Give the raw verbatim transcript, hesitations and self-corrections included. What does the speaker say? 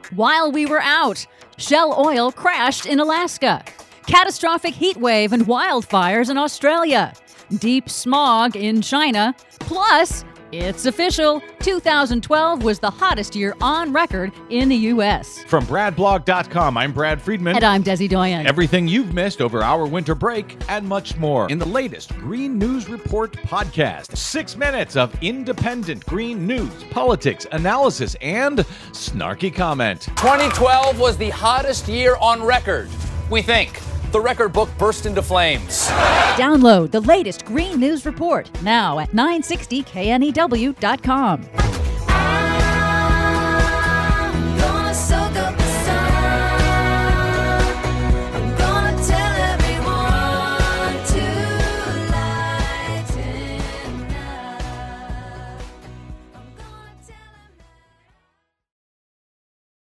While we were out, Shell Oil crashed in Alaska. Catastrophic heat wave and wildfires in Australia. Deep smog in China. Plus, it's official, two thousand twelve was the hottest year on record in the U S From Brad Blog dot com, I'm Brad Friedman. And I'm Desi Doyen. Everything you've missed over our winter break and much more in the latest Green News Report podcast. Six minutes of independent green news, politics, analysis, and snarky comment. twenty twelve was the hottest year on record, we think. The record book burst into flames. Download the latest Green News Report now at nine sixty K N E W dot com.